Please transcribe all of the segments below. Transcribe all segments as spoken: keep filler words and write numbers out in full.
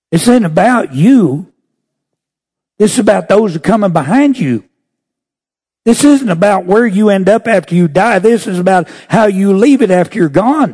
This isn't about you. This is about those who are coming behind you. This isn't about where you end up after you die. This is about how you leave it after you're gone.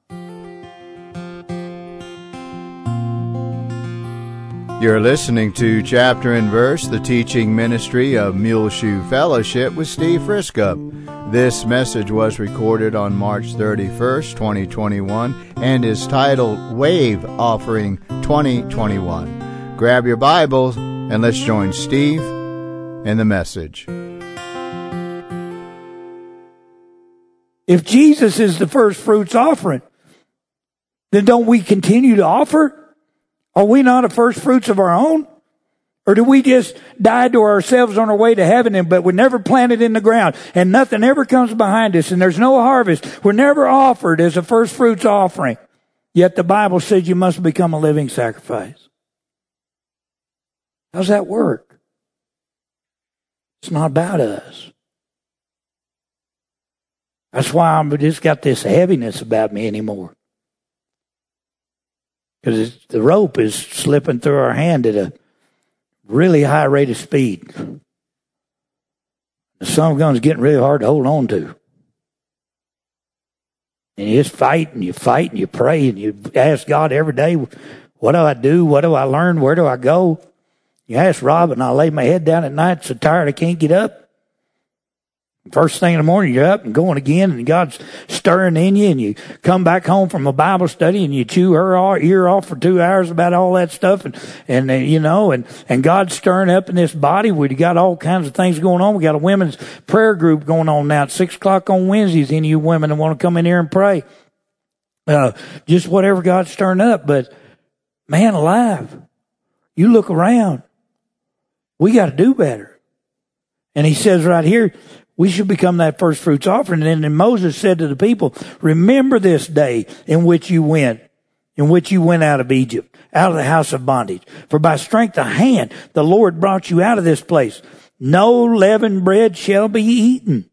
You're listening to Chapter and Verse, the teaching ministry of Muleshoe Fellowship with Steve Friskup. This message was recorded on March thirty-first, twenty twenty-one, and is titled Wave Offering twenty twenty-one. Grab your Bibles and let's join Steve in the message. If Jesus is the first fruits offering, then don't we continue to offer? Are we not a first fruits of our own? Or do we just die to ourselves on our way to heaven, and but we're never planted in the ground and nothing ever comes behind us and there's no harvest? We're never offered as a first fruits offering. Yet the Bible says you must become a living sacrifice. How's that work? It's not about us. That's why I've just got this heaviness about me anymore. Because the rope is slipping through our hand at a really high rate of speed. The some gun's getting really hard to hold on to. And you just fight and you fight and you pray and you ask God every day, what do I do? What do I learn? Where do I go? You ask Rob, and I lay my head down at night so tired I can't get up. First thing in the morning, you're up and going again, and God's stirring in you, and you come back home from a Bible study, and you chew her ear off for two hours about all that stuff, and, and uh, you know, and, and God's stirring up in this body. We've got all kinds of things going on. We got a women's prayer group going on now at six o'clock on Wednesdays. Any of you women that want to come in here and pray. Uh, just whatever God's stirring up. But, man alive, you look around. We got to do better. And he says right here, we should become that first fruits offering. And then Moses said to the people, remember this day in which you went, in which you went out of Egypt, out of the house of bondage. For by strength of hand, the Lord brought you out of this place. No leavened bread shall be eaten.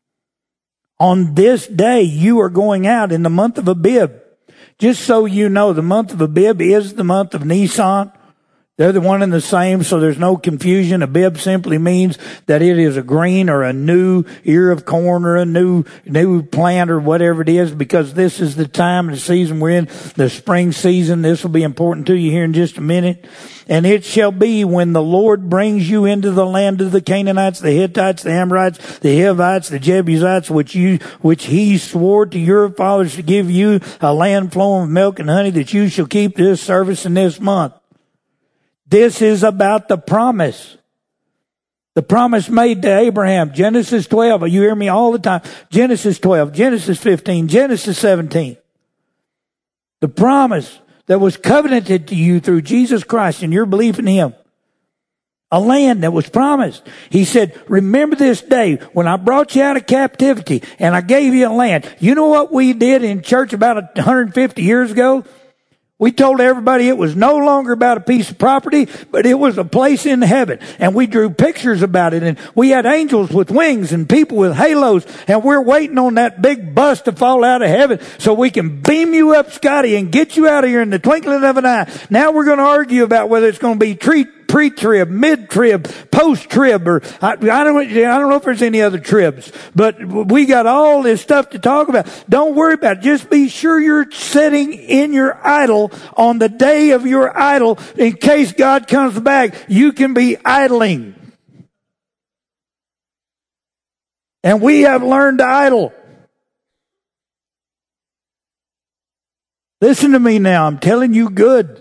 On this day, you are going out in the month of Abib. Just so you know, the month of Abib is the month of Nisan. They're the one and the same, so there's no confusion. Abib simply means that it is a green or a new ear of corn or a new new plant or whatever it is, because this is the time and the season we're in, the spring season. This will be important to you here in just a minute. And it shall be when the Lord brings you into the land of the Canaanites, the Hittites, the Amorites, the Hivites, the Jebusites, which you, which he swore to your fathers to give you, a land flowing with milk and honey, that you shall keep this service in this month. This is about the promise. The promise made to Abraham. Genesis twelve. You hear me all the time. Genesis twelve, Genesis fifteen, Genesis seventeen. The promise that was covenanted to you through Jesus Christ and your belief in him. A land that was promised. He said, remember this day when I brought you out of captivity and I gave you a land. You know what we did in church about one hundred fifty years ago? We told everybody it was no longer about a piece of property, but it was a place in heaven. And we drew pictures about it. And we had angels with wings and people with halos. And we're waiting on that big bus to fall out of heaven so we can beam you up, Scotty, and get you out of here in the twinkling of an eye. Now we're going to argue about whether it's going to be tree pre-trib, mid-trib, post-trib, or I, I don't, I don't know if there's any other tribs, but we got all this stuff to talk about. Don't worry about it. Just be sure you're setting in your idol on the day of your idol. In case God comes back, you can be idling. And we have learned to idle. Listen to me now. I'm telling you good.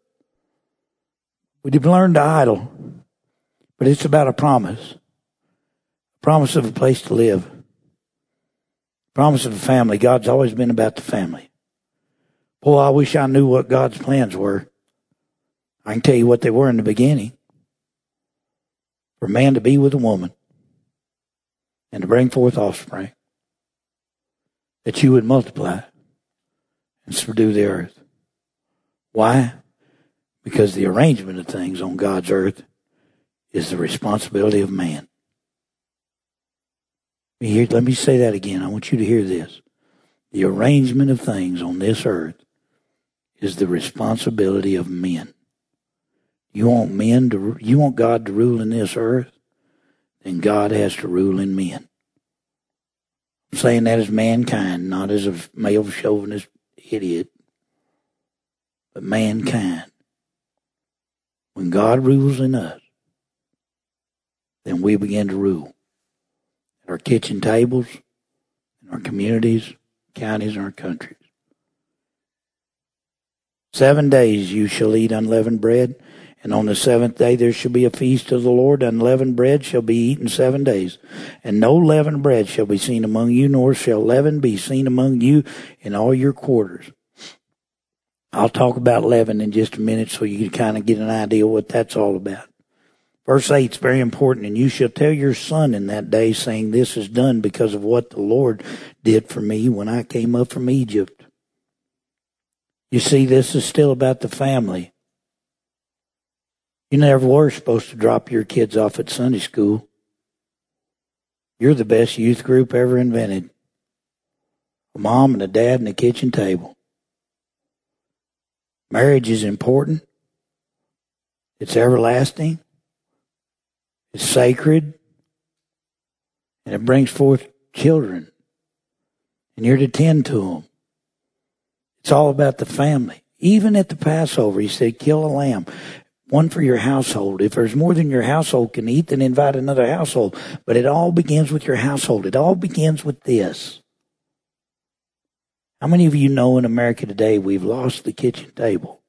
We've learned to idle, but it's about a promise. A promise of a place to live. A promise of a family. God's always been about the family. Boy, I wish I knew what God's plans were. I can tell you what they were in the beginning. For a man to be with a woman and to bring forth offspring, that you would multiply and subdue the earth. Why? Because the arrangement of things on God's earth is the responsibility of man. Let me say that again. I want you to hear this. The arrangement of things on this earth is the responsibility of men. You want men to, you want God to rule in this earth? Then God has to rule in men. I'm saying that as mankind, not as a male chauvinist idiot, but mankind. When God rules in us, then we begin to rule. At our kitchen tables, in our communities, counties, and our countries. Seven days you shall eat unleavened bread, and on the seventh day there shall be a feast of the Lord. Unleavened bread shall be eaten seven days, and no leavened bread shall be seen among you, nor shall leaven be seen among you in all your quarters. I'll talk about leaven in just a minute so you can kind of get an idea what that's all about. Verse eight is very important. And you shall tell your son in that day, saying, this is done because of what the Lord did for me when I came up from Egypt. You see, this is still about the family. You never were supposed to drop your kids off at Sunday school. You're the best youth group ever invented. A mom and a dad and a kitchen table. Marriage is important. It's everlasting. It's sacred. And it brings forth children. And you're to tend to them. It's all about the family. Even at the Passover, he said, kill a lamb. One for your household. If there's more than your household can eat, then invite another household. But it all begins with your household. It all begins with this. How many of you know in America today we've lost the kitchen table?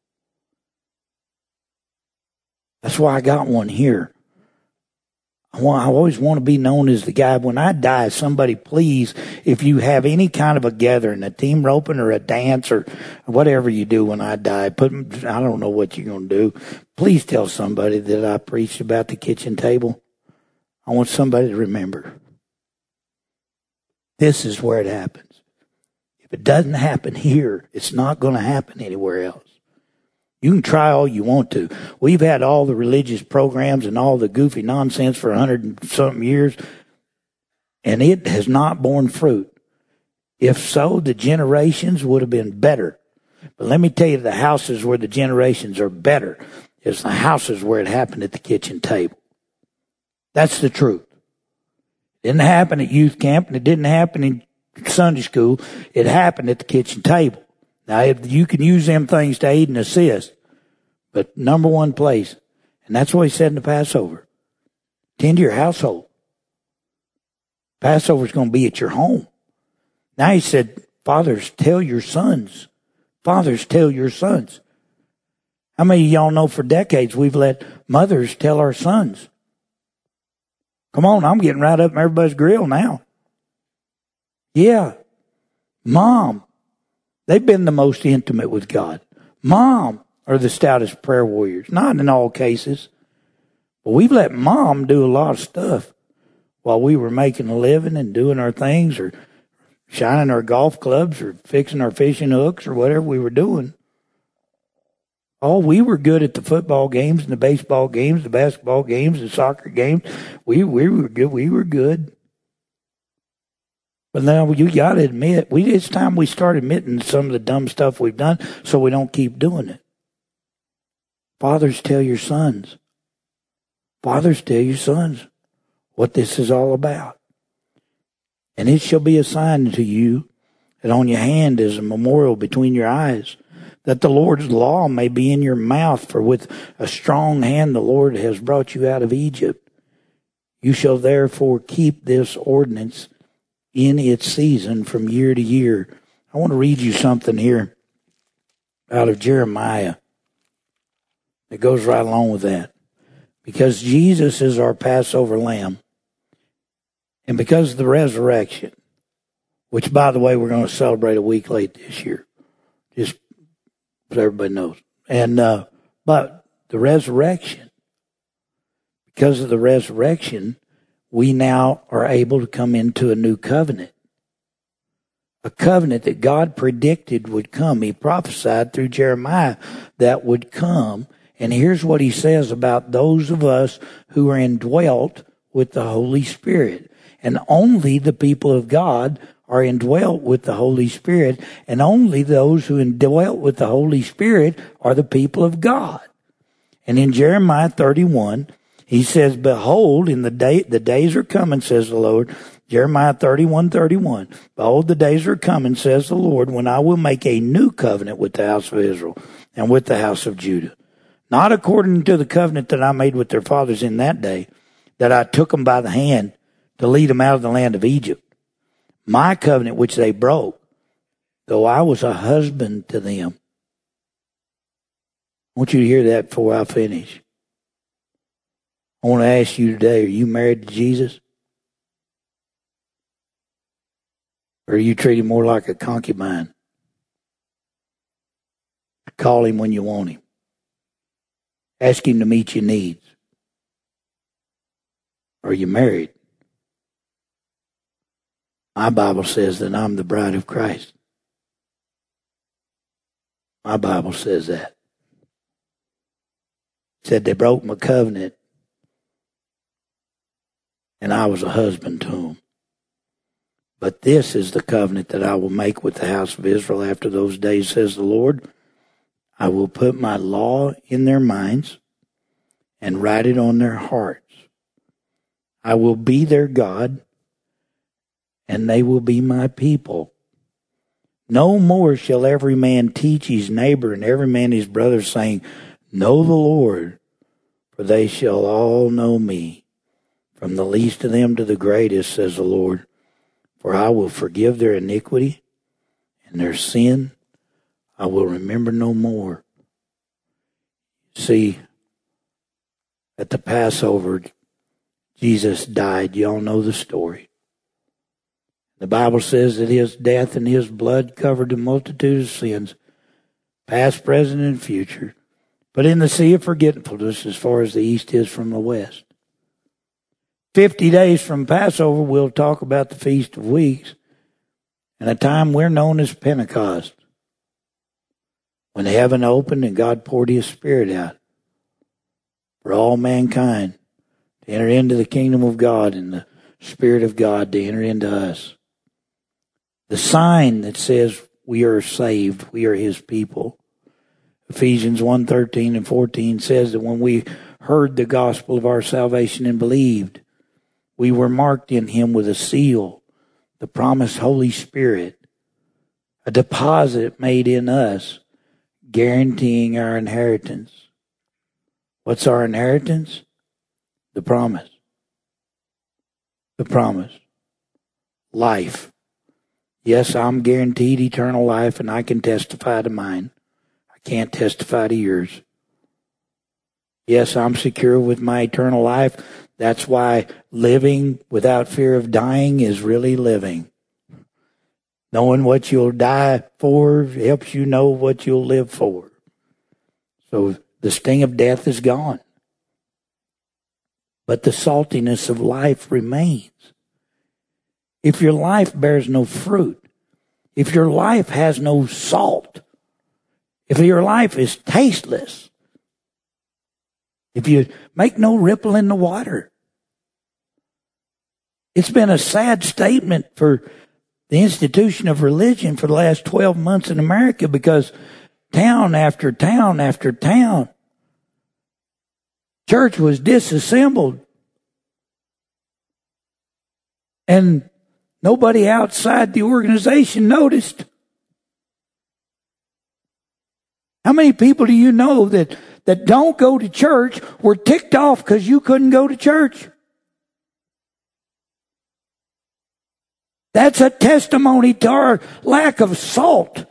That's why I got one here. I, want, I always want to be known as the guy, when I die, somebody please, if you have any kind of a gathering, a team roping or a dance or whatever you do when I die, put, I don't know what you're going to do. Please tell somebody that I preached about the kitchen table. I want somebody to remember. This is where it happens. If it doesn't happen here, it's not going to happen anywhere else. You can try all you want to. We've had all the religious programs and all the goofy nonsense for a hundred and something years, and it has not borne fruit. If so, the generations would have been better. But let me tell you, the houses where the generations are better is the houses where it happened at the kitchen table. That's the truth. It didn't happen at youth camp, and it didn't happen in Sunday school. It happened at the kitchen table. Now, if you can use them things to aid and assist, but number one place, and that's what he said in the Passover, tend to your household. Passover's going to be at your home. Now he said, fathers, tell your sons. Fathers, tell your sons. How many of y'all know for decades we've let mothers tell our sons? Come on, I'm getting right up in everybody's grill now. Yeah. Mom. They've been the most intimate with God. Mom are the stoutest prayer warriors. Not in all cases. But we've let mom do a lot of stuff while we were making a living and doing our things or shining our golf clubs or fixing our fishing hooks or whatever we were doing. Oh, we were good at the football games and the baseball games, the basketball games, the soccer games. We, we were good. We were good. But now you got to admit, we, it's time we start admitting some of the dumb stuff we've done so we don't keep doing it. Fathers, tell your sons. Fathers, tell your sons what this is all about. And it shall be a sign to you that on your hand is a memorial between your eyes, that the Lord's law may be in your mouth, for with a strong hand the Lord has brought you out of Egypt. You shall therefore keep this ordinance in its season from year to year. I want to read you something here out of Jeremiah that goes right along with that. Because Jesus is our Passover lamb, and because of the resurrection, which, by the way, we're going to celebrate a week late this year, just so everybody knows. And uh, but the resurrection, because of the resurrection, we now are able to come into a new covenant. A covenant that God predicted would come. He prophesied through Jeremiah that would come. And here's what he says about those of us who are indwelt with the Holy Spirit. And only the people of God are indwelt with the Holy Spirit. And only those who indwelt with the Holy Spirit are the people of God. And in Jeremiah thirty-one, he says, behold, in the day, the days are coming, says the Lord. Jeremiah thirty-one, thirty-one. Behold, the days are coming, says the Lord, when I will make a new covenant with the house of Israel and with the house of Judah. Not according to the covenant that I made with their fathers in that day, that I took them by the hand to lead them out of the land of Egypt. My covenant which they broke, though I was a husband to them. I want you to hear that before I finish. I want to ask you today, are you married to Jesus? Or are you treated more like a concubine? Call him when you want him. Ask him to meet your needs. Are you married? My Bible says that I'm the bride of Christ. My Bible says that. It said they broke my covenant, and I was a husband to them. But this is the covenant that I will make with the house of Israel after those days, says the Lord. I will put my law in their minds and write it on their hearts. I will be their God, and they will be my people. No more shall every man teach his neighbor and every man his brother, saying, know the Lord, for they shall all know me, from the least of them to the greatest, says the Lord. For I will forgive their iniquity and their sin I will remember no more. See, at the Passover, Jesus died. Y'all know the story. The Bible says that his death and his blood covered a multitude of sins, past, present, and future, but in the sea of forgetfulness as far as the east is from the west. Fifty days from Passover, we'll talk about the Feast of Weeks, and a time we're known as Pentecost, when heaven opened and God poured his Spirit out for all mankind to enter into the kingdom of God and the Spirit of God to enter into us. The sign that says we are saved, we are his people. Ephesians one thirteen and fourteen says that when we heard the gospel of our salvation and believed, we were marked in him with a seal, the promised Holy Spirit, a deposit made in us, guaranteeing our inheritance. What's our inheritance? The promise. The promise. Life. Yes, I'm guaranteed eternal life, and I can testify to mine. I can't testify to yours. Yes, I'm secure with my eternal life. That's why living without fear of dying is really living. Knowing what you'll die for helps you know what you'll live for. So the sting of death is gone. But the saltiness of life remains. If your life bears no fruit, if your life has no salt, if your life is tasteless, if you make no ripple in the water, it's been a sad statement for the institution of religion for the last twelve months in America, because town after town after town, church was disassembled. And nobody outside the organization noticed. How many people do you know that, that don't go to church were ticked off because you couldn't go to church? That's a testimony to our lack of salt.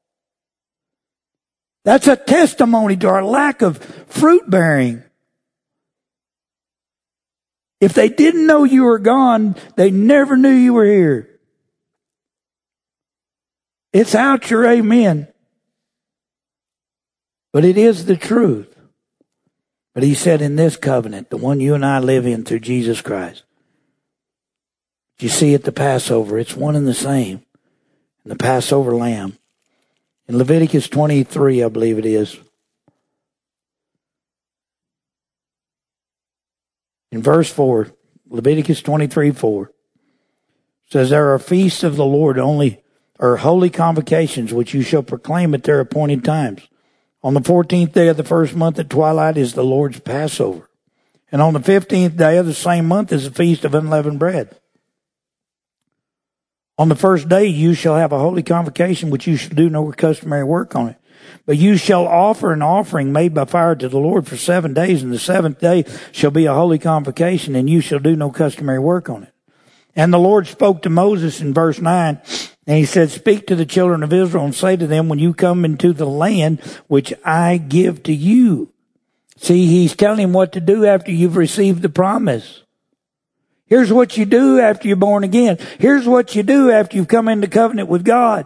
That's a testimony to our lack of fruit bearing. If they didn't know you were gone, they never knew you were here. It's out your amen. But it is the truth. But he said in this covenant, the one you and I live in through Jesus Christ, you see at the Passover, it's one and the same. And the Passover lamb. In Leviticus twenty-three, I believe it is. In verse four, Leviticus twenty-three, four, says, there are feasts of the Lord only, or holy convocations, which you shall proclaim at their appointed times. On the fourteenth day of the first month at twilight is the Lord's Passover. And on the fifteenth day of the same month is the feast of unleavened bread. On the first day you shall have a holy convocation, which you shall do no customary work on it. But you shall offer an offering made by fire to the Lord for seven days, and the seventh day shall be a holy convocation, and you shall do no customary work on it. And the Lord spoke to Moses in verse nine, and he said, speak to the children of Israel and say to them, when you come into the land which I give to you. See, he's telling him what to do after you've received the promise. Here's what you do after you're born again. Here's what you do after you've come into covenant with God.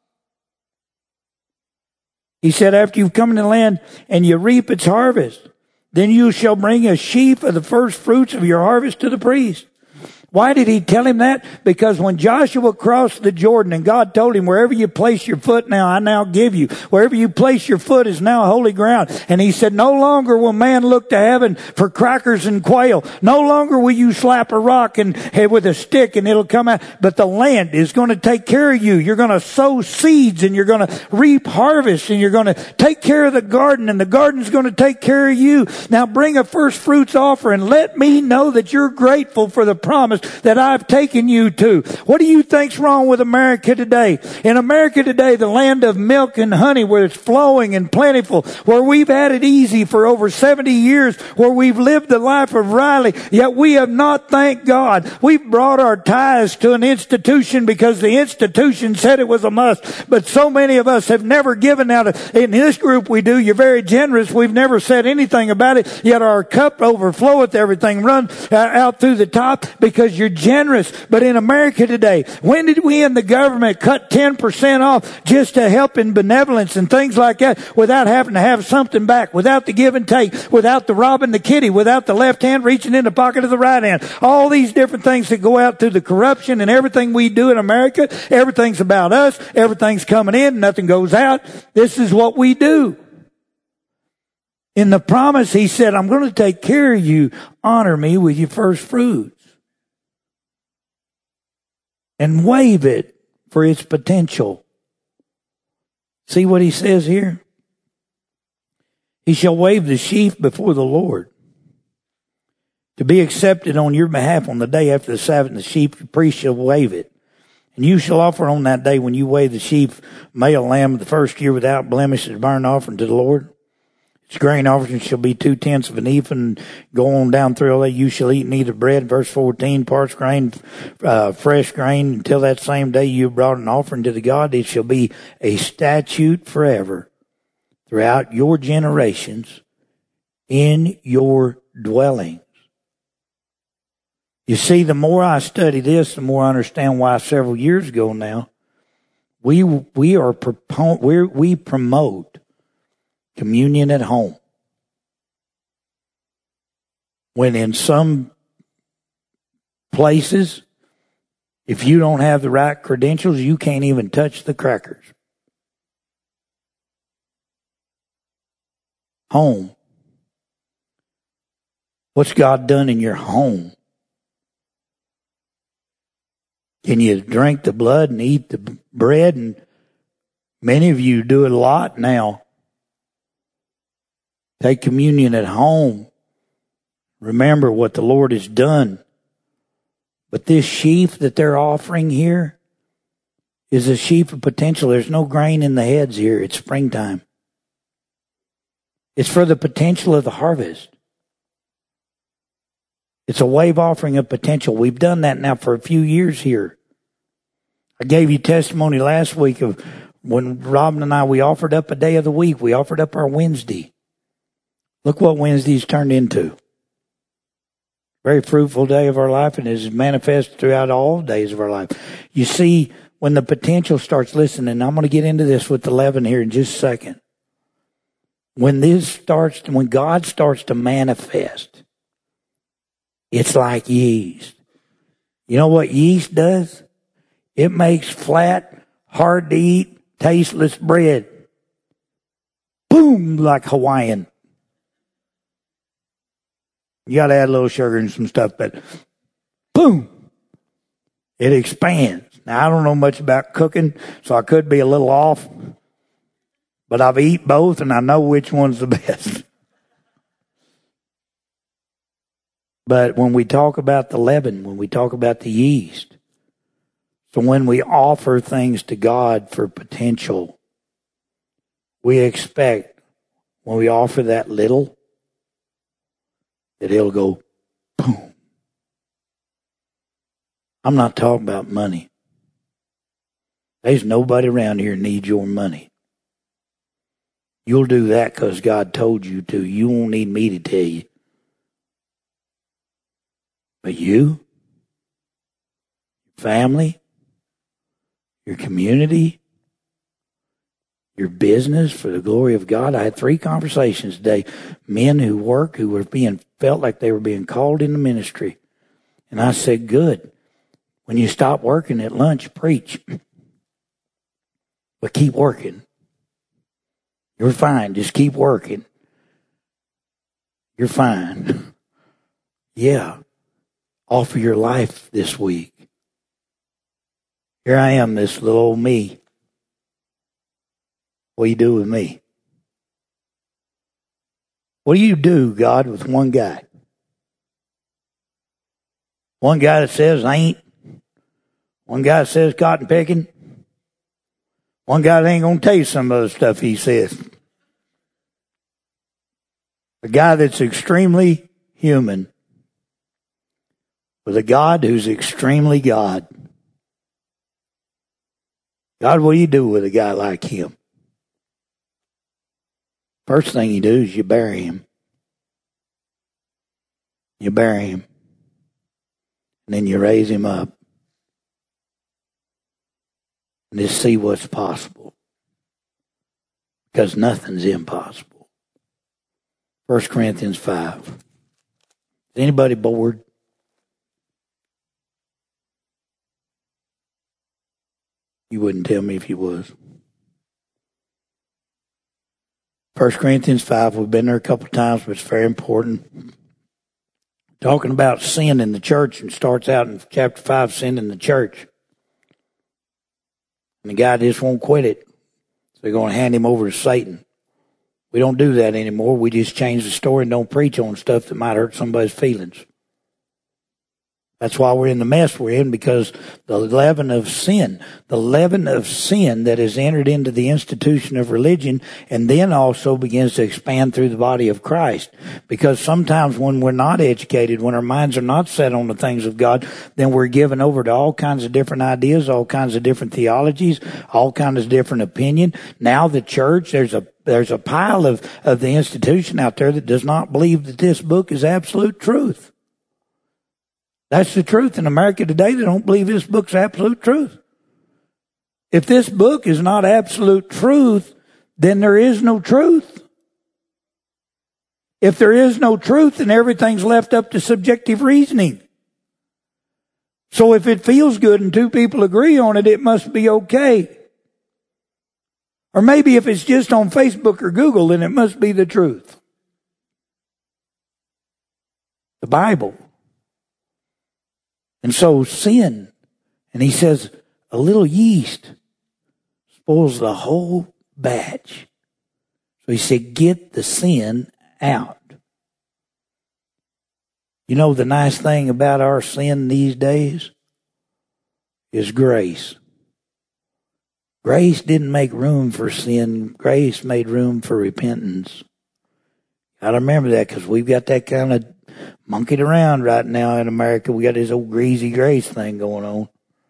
He said, after you've come into the land and you reap its harvest, then you shall bring a sheaf of the first fruits of your harvest to the priest. Why did he tell him that? Because when Joshua crossed the Jordan and God told him, wherever you place your foot now, I now give you. Wherever you place your foot is now holy ground. And he said, no longer will man look to heaven for crackers and quail. No longer will you slap a rock and with a stick and it'll come out. But the land is going to take care of you. You're going to sow seeds and you're going to reap harvest and you're going to take care of the garden and the garden's going to take care of you. Now bring a first fruits offering. Let me know that you're grateful for the promise that I've taken you to. What do you think's wrong with America today? In America today, the land of milk and honey, where it's flowing and plentiful, where we've had it easy for over seventy years, where we've lived the life of Riley, yet we have not thanked God. We've brought our tithes to an institution because the institution said it was a must, but so many of us have never given out. Of, in this group we do, you're very generous. We've never said anything about it, yet our cup overfloweth, everything run uh, out through the top because you're generous. But in America today, when did we in the government cut ten percent off just to help in benevolence and things like that without having to have something back, without the give and take, without the robbing the kitty, without the left hand reaching in the pocket of the right hand? All these different things that go out through the corruption and everything we do in America, everything's about us, everything's coming in, nothing goes out. This is what we do. In the promise, he said, I'm going to take care of you. Honor me with your first fruits. And waive it for its potential. See what he says here? He shall wave the sheaf before the Lord, to be accepted on your behalf on the day after the Sabbath. The sheep, the priest shall wave it. And you shall offer on that day when you wave the sheaf, male lamb of the first year without blemish as burnt offering to the Lord. Its grain offering shall be two tenths of an ephah, and go on down through all that. You shall eat neither bread, verse fourteen, parched grain, uh, fresh grain, until that same day you have brought an offering to the God. It shall be a statute forever throughout your generations in your dwellings. You see, the more I study this, the more I understand why several years ago now, we, we are, we we promote communion at home. When in some places, if you don't have the right credentials, you can't even touch the crackers. Home. What's God done in your home? Can you drink the blood and eat the bread? And many of you do it a lot now. Take communion at home. Remember what the Lord has done. But this sheaf that they're offering here is a sheaf of potential. There's no grain in the heads here. It's springtime. It's for the potential of the harvest. It's a wave offering of potential. We've done that now for a few years here. I gave you testimony last week of when Robin and I, we offered up a day of the week. We offered up our Wednesday. Look what Wednesday's turned into. Very fruitful day of our life, and is manifest throughout all days of our life. You see, when the potential starts listening, I'm going to get into this with eleven here in just a second. When this starts, when God starts to manifest, it's like yeast. You know what yeast does? It makes flat, hard to eat, tasteless bread. Boom, like Hawaiian. You got to add a little sugar and some stuff, but boom, it expands. Now, I don't know much about cooking, so I could be a little off. But I've eaten both and I know which one's the best. But when we talk about the leaven, when we talk about the yeast, so when we offer things to God for potential, we expect when we offer that little, that He'll go boom. I'm not talking about money. There's nobody around here needs your money. You'll do that because God told you to. You won't need me to tell you. But you, family, your community, your business, for the glory of God. I had three conversations today. Men who work, who were being, felt like they were being called into ministry. And I said, good. When you stop working at lunch, preach. But keep working. You're fine. Just keep working. You're fine. Yeah. Offer your life this week. Here I am, this little old me. What do you do with me? What do you do, God, with one guy? One guy that says ain't. One guy that says cotton picking. One guy that ain't going to tell you some of the stuff he says. A guy that's extremely human with a God who's extremely God. God, what do you do with a guy like him? First thing you do is you bury him. You bury him. And then you raise him up. And just see what's possible. Because nothing's impossible. First Corinthians five. Is anybody bored? You wouldn't tell me if you was. First Corinthians five, we've been there a couple of times, but it's very important. Talking about sin in the church, and starts out in chapter five, sin in the church. And the guy just won't quit it. So they're going to hand him over to Satan. We don't do that anymore. We just change the story and don't preach on stuff that might hurt somebody's feelings. That's why we're in the mess we're in, because the leaven of sin, the leaven of sin that has entered into the institution of religion and then also begins to expand through the body of Christ. Because sometimes when we're not educated, when our minds are not set on the things of God, then we're given over to all kinds of different ideas, all kinds of different theologies, all kinds of different opinion. Now the church, there's a there's a pile of, of the institution out there that does not believe that this book is absolute truth. That's the truth in America today. They don't believe this book's absolute truth. If this book is not absolute truth, then there is no truth. If there is no truth, then everything's left up to subjective reasoning. So if it feels good and two people agree on it, it must be okay. Or maybe if it's just on Facebook or Google, then it must be the truth. The Bible. And so sin, and he says, a little yeast spoils the whole batch. So he said, get the sin out. You know, the nice thing about our sin these days is grace. Grace didn't make room for sin. Grace made room for repentance. Gotta remember that, because we've got that kind of monkeyed around right now in America. We got this old greasy grace thing going on.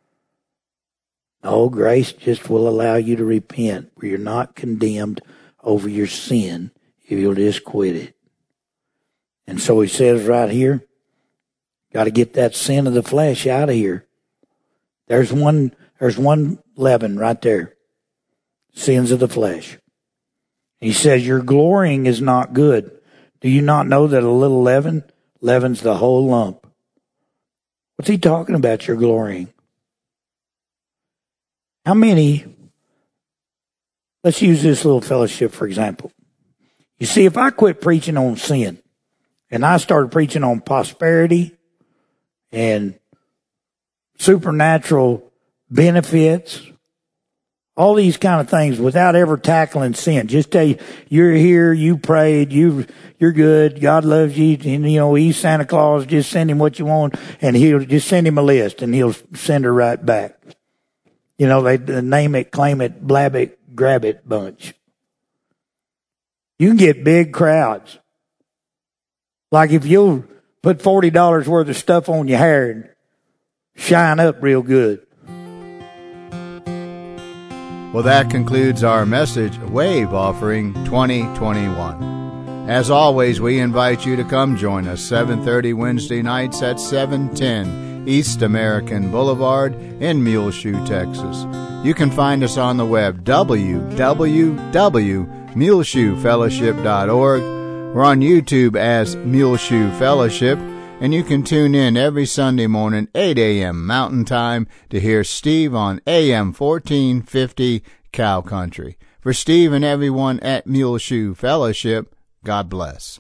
No, grace just will allow you to repent, where you're not condemned over your sin if you'll just quit it. And so he says right here, got to get that sin of the flesh out of here. There's one, there's one leaven right there. Sins of the flesh. He says, your glorying is not good. Do you not know that a little leaven leavens the whole lump? What's he talking about, your glorying? How many, let's use this little fellowship for example. You see, if I quit preaching on sin and I started preaching on prosperity and supernatural benefits All these kind of things without ever tackling sin. Just tell you, you're here, you prayed, you, you're good, God loves you, and you know, he's Santa Claus, just send him what you want, and he'll just send him a list, and he'll send her right back. You know, they, they name it, claim it, blab it, grab it bunch. You can get big crowds. Like if you'll put forty dollars worth of stuff on your hair and shine up real good. Well, that concludes our message, Wave Offering twenty twenty-one. As always, we invite you to come join us seven thirty Wednesday nights at seven ten East American Boulevard in Muleshoe, Texas. You can find us on the web, w w w dot muleshoe fellowship dot org. We're on YouTube as Muleshoe Fellowship. And you can tune in every Sunday morning, eight a.m. Mountain Time, to hear Steve on A M fourteen fifty Cow Country. For Steve and everyone at Muleshoe Fellowship, God bless.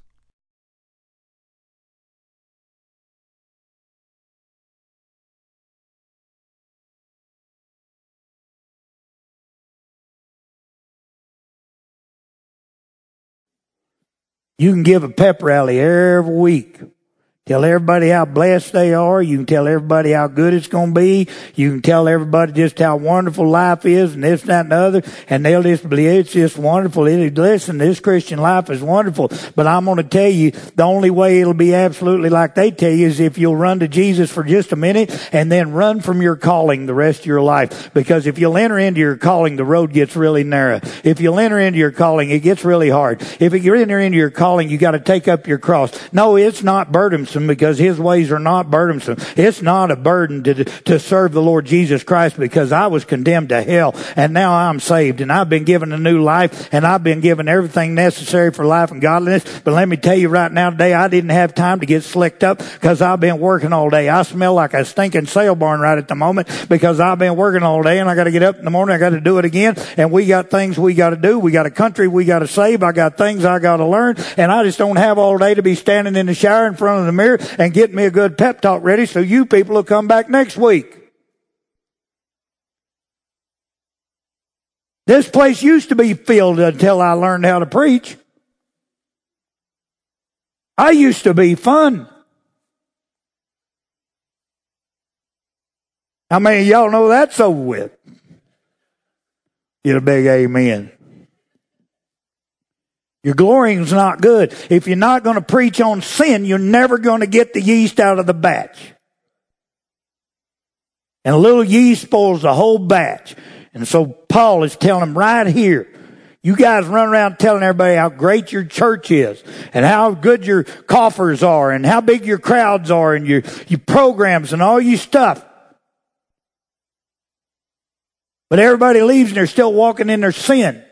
You can give a pep rally every week. Tell everybody how blessed they are. You can tell everybody how good it's going to be. You can tell everybody just how wonderful life is and this, that, and the other. And they'll just believe it's just wonderful. It, listen, this Christian life is wonderful. But I'm going to tell you, the only way it'll be absolutely like they tell you is if you'll run to Jesus for just a minute and then run from your calling the rest of your life. Because if you'll enter into your calling, the road gets really narrow. If you'll enter into your calling, it gets really hard. If you enter into your calling, you got to take up your cross. No, it's not burdensome, because his ways are not burdensome. It's not a burden to to serve the Lord Jesus Christ, because I was condemned to hell and now I'm saved and I've been given a new life and I've been given everything necessary for life and godliness. But let me tell you right now today, I didn't have time to get slicked up because I've been working all day. I smell like a stinking sale barn right at the moment because I've been working all day, and I got to get up in the morning. I got to do it again, and we got things we got to do. We got a country we got to save. I got things I got to learn, and I just don't have all day to be standing in the shower in front of the mirror and getting me a good pep talk ready so you people will come back next week. This place used to be filled until I learned how to preach. I used to be fun. How many of y'all know that's over with? Get a big amen. Your glorying's not good. If you're not going to preach on sin, you're never going to get the yeast out of the batch. And a little yeast spoils the whole batch. And so Paul is telling them right here, you guys run around telling everybody how great your church is and how good your coffers are and how big your crowds are and your, your programs and all your stuff. But everybody leaves and they're still walking in their sin.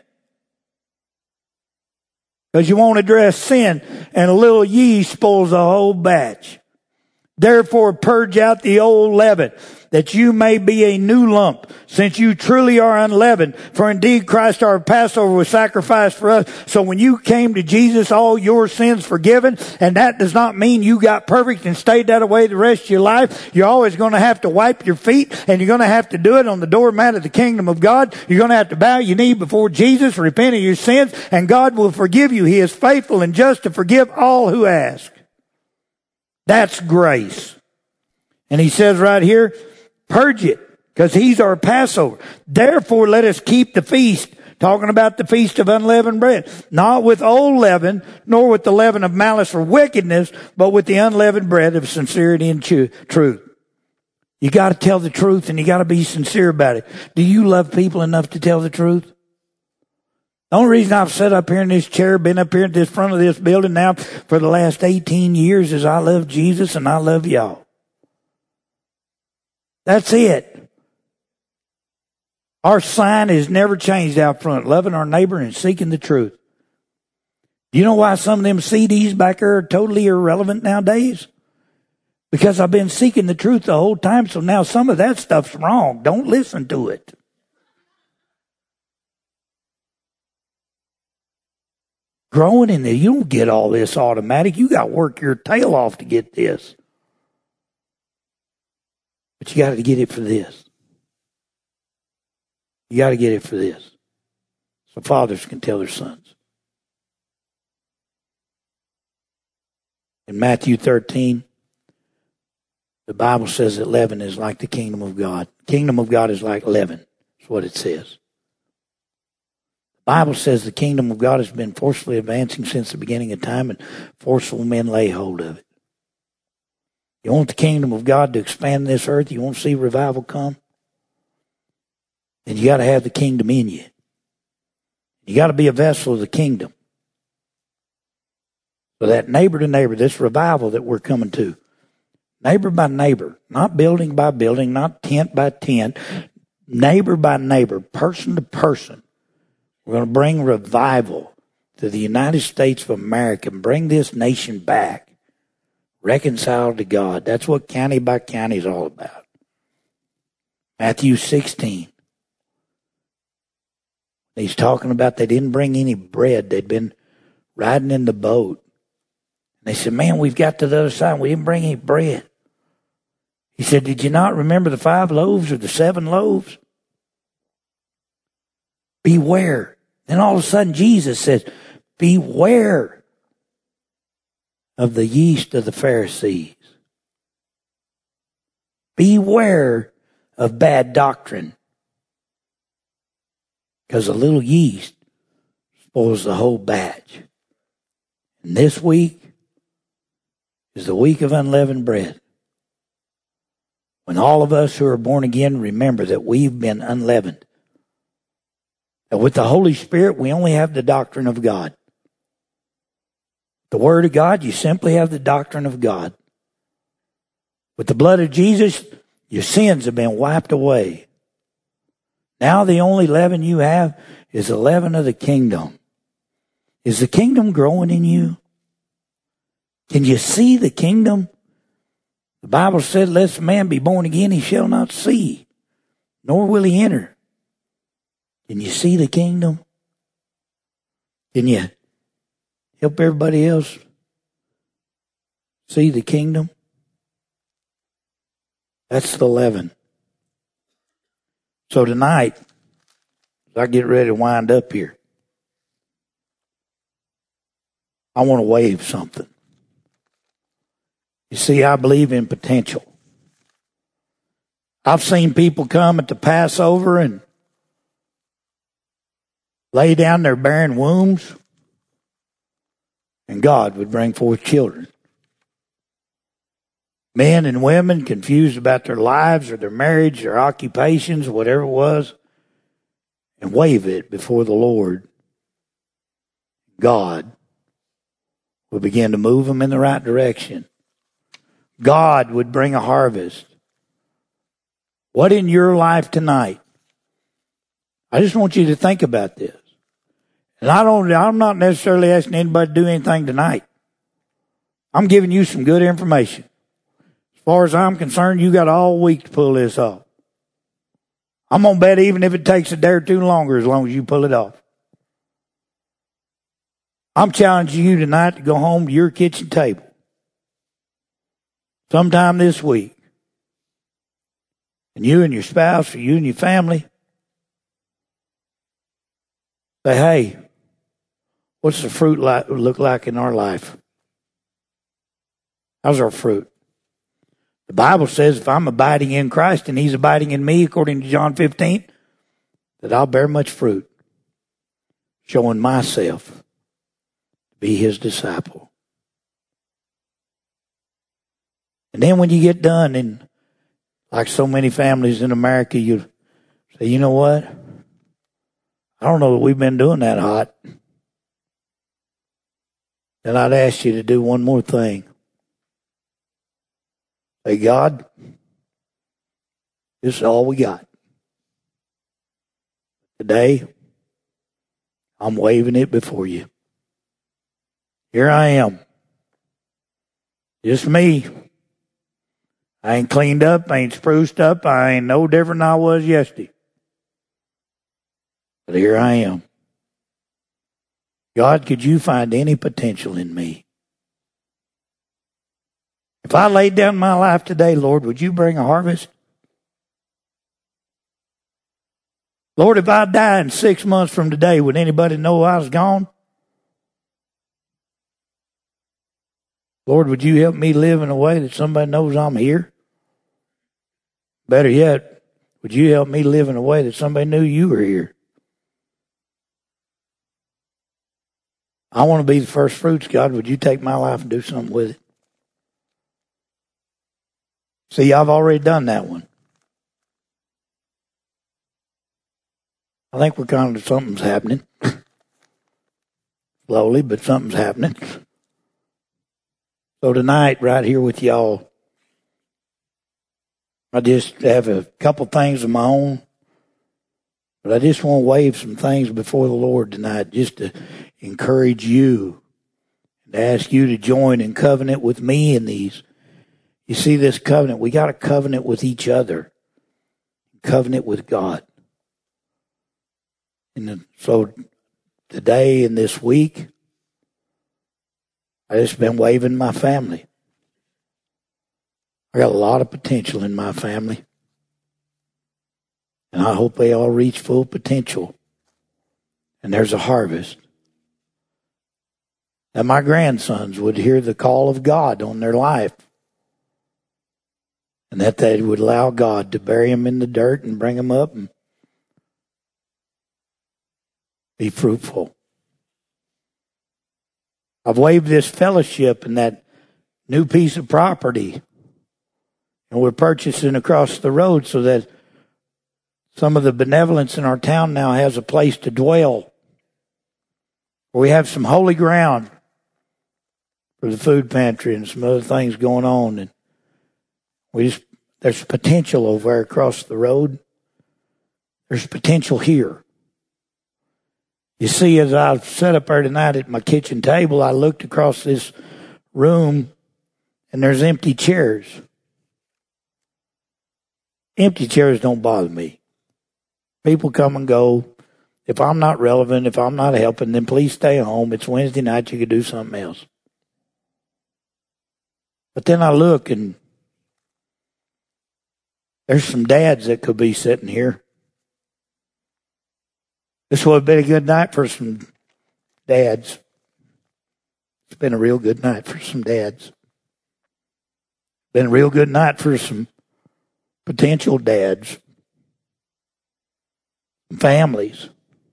Because you won't address sin, and a little yeast spoils the whole batch. Therefore purge out the old leaven, that you may be a new lump, since you truly are unleavened. For indeed Christ our Passover was sacrificed for us. So when you came to Jesus, all your sins forgiven, and that does not mean you got perfect and stayed that way the rest of your life. You're always going to have to wipe your feet, and you're going to have to do it on the doormat of the kingdom of God. You're going to have to bow your knee before Jesus, repent of your sins, and God will forgive you. He is faithful and just to forgive all who ask. That's grace. And he says right here, purge it, because he's our Passover. Therefore, let us keep the feast, talking about the feast of unleavened bread, not with old leaven, nor with the leaven of malice or wickedness, but with the unleavened bread of sincerity and truth. You got to tell the truth, and you got to be sincere about it. Do you love people enough to tell the truth? The only reason I've sat up here in this chair, been up here at this front of this building now for the last eighteen years is I love Jesus and I love y'all. That's it. Our sign has never changed out front, loving our neighbor and seeking the truth. Do you know why some of them C Ds back there are totally irrelevant nowadays? Because I've been seeking the truth the whole time, so now some of that stuff's wrong. Don't listen to it. Growing in there, you don't get all this automatic. You got to work your tail off to get this. But you got to get it for this. You got to get it for this. So fathers can tell their sons. In Matthew thirteen, the Bible says that leaven is like the kingdom of God. The kingdom of God is like leaven. That's what it says. The Bible says the kingdom of God has been forcefully advancing since the beginning of time, and forceful men lay hold of it. You want the kingdom of God to expand this earth? You want to see revival come? Then you got to have the kingdom in you. You got to be a vessel of the kingdom. So that neighbor to neighbor, this revival that we're coming to, neighbor by neighbor, not building by building, not tent by tent, neighbor by neighbor, person to person. We're going to bring revival to the United States of America and bring this nation back, reconciled to God. That's what county by county is all about. Matthew sixteen. He's talking about they didn't bring any bread. They'd been riding in the boat. And they said, man, we've got to the other side. We didn't bring any bread. He said, did you not remember the five loaves or the seven loaves? Beware. Then all of a sudden Jesus says, beware of the yeast of the Pharisees. Beware of bad doctrine. Because a little yeast spoils the whole batch. And this week is the week of unleavened bread. When all of us who are born again remember that we've been unleavened. And with the Holy Spirit, we only have the doctrine of God. The Word of God, you simply have the doctrine of God. With the blood of Jesus, your sins have been wiped away. Now the only leaven you have is the leaven of the kingdom. Is the kingdom growing in you? Can you see the kingdom? The Bible said, lest a man be born again, he shall not see, nor will he enter. Can you see the kingdom? Can you help everybody else see the kingdom? That's the leaven. So tonight, as I get ready to wind up here, I want to wave something. You see, I believe in potential. I've seen people come at the Passover and lay down their barren wombs, and God would bring forth children. Men and women confused about their lives or their marriage, their occupations, whatever it was, and wave it before the Lord. God would begin to move them in the right direction. God would bring a harvest. What in your life tonight? I just want you to think about this. And I don't, I'm not necessarily asking anybody to do anything tonight. I'm giving you some good information. As far as I'm concerned, you got all week to pull this off. I'm going to bet even if it takes a day or two longer, as long as you pull it off. I'm challenging you tonight to go home to your kitchen table sometime this week. And you and your spouse or you and your family say, hey, what's the fruit like, look like in our life? How's our fruit? The Bible says if I'm abiding in Christ and He's abiding in me, according to John fifteen, that I'll bear much fruit, showing myself to be His disciple. And then when you get done, and like so many families in America, you say, you know what? I don't know that we've been doing that hot. Then I'd ask you to do one more thing. Say, God, this is all we got. Today, I'm waving it before you. Here I am. Just me. I ain't cleaned up. I ain't spruced up. I ain't no different than I was yesterday. But here I am. God, could you find any potential in me? If I laid down my life today, Lord, would you bring a harvest? Lord, if I die in six months from today, would anybody know I was gone? Lord, would you help me live in a way that somebody knows I'm here? Better yet, would you help me live in a way that somebody knew you were here? I want to be the first fruits, God. Would you take my life and do something with it? See, I've already done that one. I think we're kind of, something's happening. Slowly, but something's happening. So tonight, right here with y'all, I just have a couple things of my own, but I just want to wave some things before the Lord tonight just to encourage you and ask you to join in covenant with me in these. You see this covenant, we got a covenant with each other, covenant with God. And so today and this week, I just been waving my family. I got a lot of potential in my family. And I hope they all reach full potential. And there's a harvest. That my grandsons would hear the call of God on their life. And that they would allow God to bury them in the dirt and bring them up and be fruitful. I've waived this fellowship and that new piece of property. And we're purchasing across the road so that some of the benevolence in our town now has a place to dwell. We have some holy ground for the food pantry and some other things going on. And we just, there's potential over there across the road. There's potential here. You see, as I sat up there tonight at my kitchen table, I looked across this room and there's empty chairs. Empty chairs don't bother me. People come and go. If I'm not relevant, if I'm not helping, then please stay home. It's Wednesday night. You could do something else. But then I look and there's some dads that could be sitting here. This would have been a good night for some dads. It's been a real good night for some dads. Been a real good night for some potential dads. Families.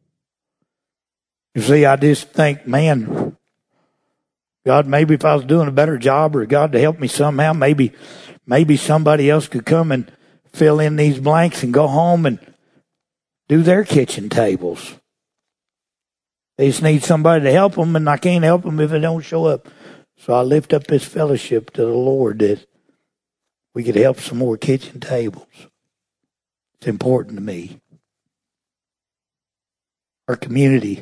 You see, I just think, man, God, maybe if I was doing a better job or God to help me somehow, maybe maybe somebody else could come and fill in these blanks and go home and do their kitchen tables. They just need somebody to help them, and I can't help them if they don't show up. So I lift up this fellowship to the Lord that we could help some more kitchen tables. It's important to me. Our community.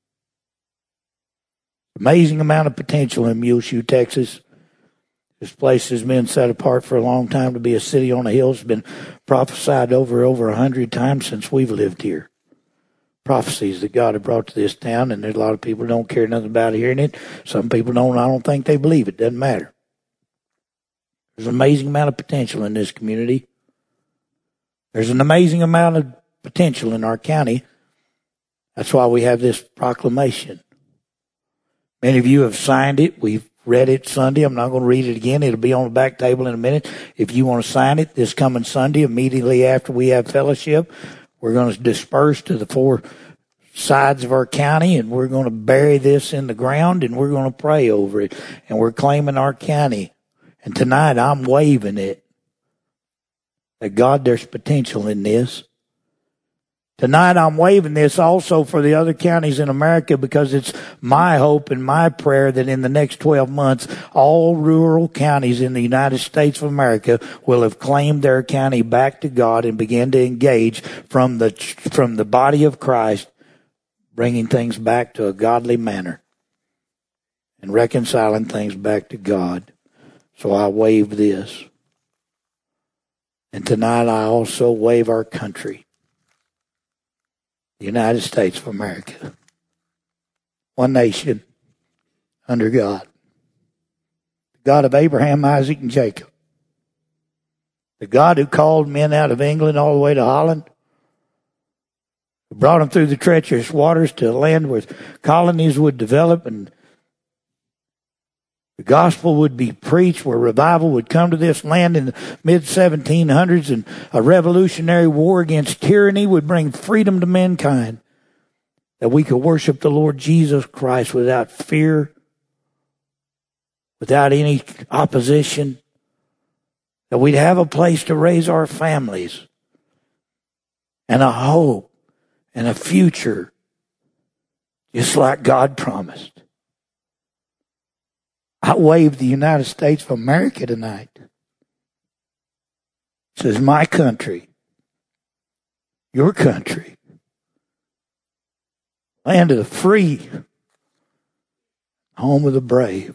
Amazing amount of potential in Muleshoe, Texas. This place has been set apart for a long time to be a city on a hill. It's been prophesied over over a hundred times since we've lived here. Prophecies that God had brought to this town, and there's a lot of people who don't care nothing about hearing it. Some people don't. I don't think they believe it. Doesn't matter. There's an amazing amount of potential in this community. There's an amazing amount of potential in our county. That's why we have this proclamation. Many of you have signed it. We've read it Sunday. I'm not going to read it again. It'll be on the back table in a minute. If you want to sign it this coming Sunday, immediately after we have fellowship, we're going to disperse to the four sides of our county, and we're going to bury this in the ground, and we're going to pray over it. And we're claiming our county. And tonight I'm waving it. That God, there's potential in this. Tonight I'm waving this also for the other counties in America, because it's my hope and my prayer that in the next twelve months, all rural counties in the United States of America will have claimed their county back to God and begin to engage from the, from the body of Christ, bringing things back to a godly manner and reconciling things back to God. So I wave this. And tonight I also wave our country. The United States of America. One nation under God. The God of Abraham, Isaac, and Jacob. The God who called men out of England all the way to Holland. We brought them through the treacherous waters to a land where colonies would develop and the gospel would be preached, where revival would come to this land in the mid seventeen hundreds, and a revolutionary war against tyranny would bring freedom to mankind, that we could worship the Lord Jesus Christ without fear, without any opposition, that we'd have a place to raise our families and a hope and a future, just like God promised. I wave the United States of America tonight. It says, my country, your country, land of the free, home of the brave,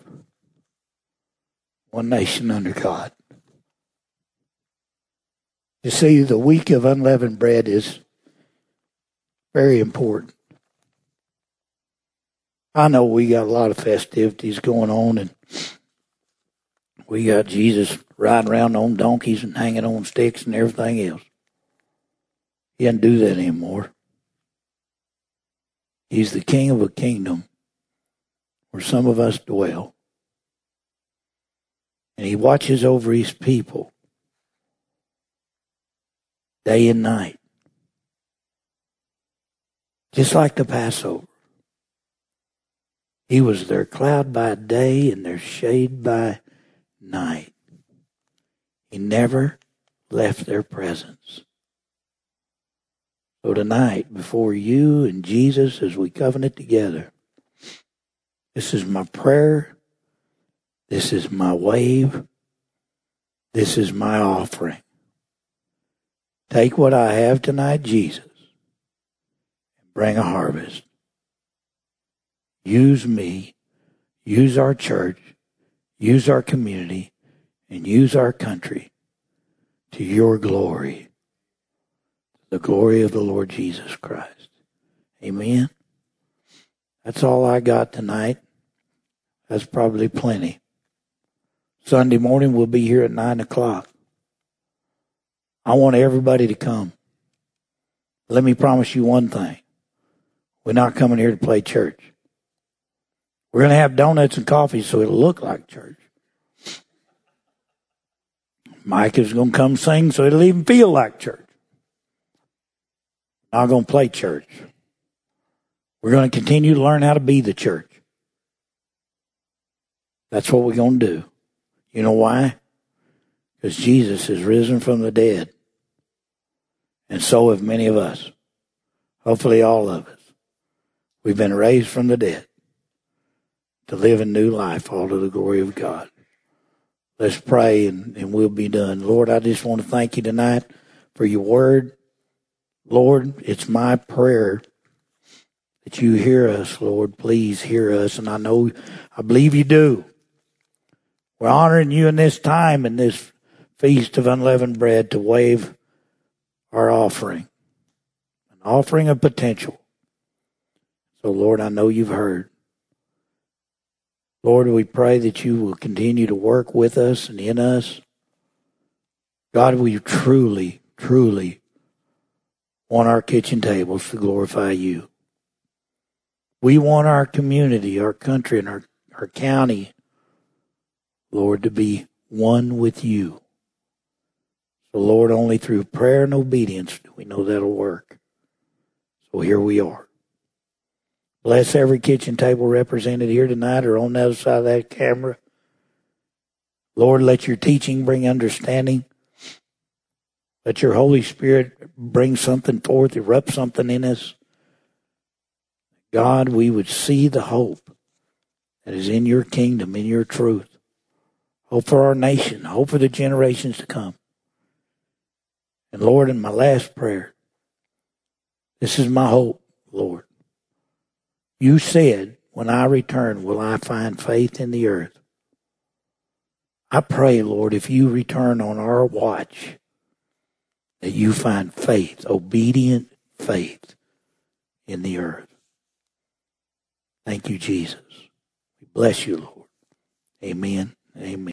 one nation under God. You see, the week of unleavened bread is very important. I know we got a lot of festivities going on, and we got Jesus riding around on donkeys and hanging on sticks and everything else. He doesn't do that anymore. He's the king of a kingdom where some of us dwell. And he watches over his people day and night. Just like the Passover. He was their cloud by day and their shade by night. He never left their presence. So tonight, before you and Jesus, as we covenant together, this is my prayer. This is my wave. This is my offering. Take what I have tonight, Jesus, and bring a harvest. Use me, use our church, use our community, and use our country to your glory, the glory of the Lord Jesus Christ. Amen. That's all I got tonight. That's probably plenty. Sunday morning we'll be here at nine o'clock. I want everybody to come. Let me promise you one thing. We're not coming here to play church. We're going to have donuts and coffee so it'll look like church. Mike is going to come sing so it'll even feel like church. Not going to play church. We're going to continue to learn how to be the church. That's what we're going to do. You know why? Because Jesus is risen from the dead. And so have many of us. Hopefully all of us. We've been raised from the dead to live a new life, all to the glory of God. Let's pray and, and we'll be done. Lord, I just want to thank you tonight for your word. Lord, it's my prayer that you hear us, Lord. Please hear us. And I know, I believe you do. We're honoring you in this time, in this feast of unleavened bread, to wave our offering, an offering of potential. So, Lord, I know you've heard. Lord, we pray that you will continue to work with us and in us. God, we truly, truly want our kitchen tables to glorify you. We want our community, our country, and our, our county, Lord, to be one with you. So, Lord, only through prayer and obedience do we know that'll work. So here we are. Bless every kitchen table represented here tonight or on the other side of that camera. Lord, let your teaching bring understanding. Let your Holy Spirit bring something forth, erupt something in us. God, we would see the hope that is in your kingdom, in your truth. Hope for our nation, hope for the generations to come. And Lord, in my last prayer, this is my hope, Lord. You said, when I return, will I find faith in the earth? I pray, Lord, if you return on our watch, that you find faith, obedient faith in the earth. Thank you, Jesus. We bless you, Lord. Amen. Amen.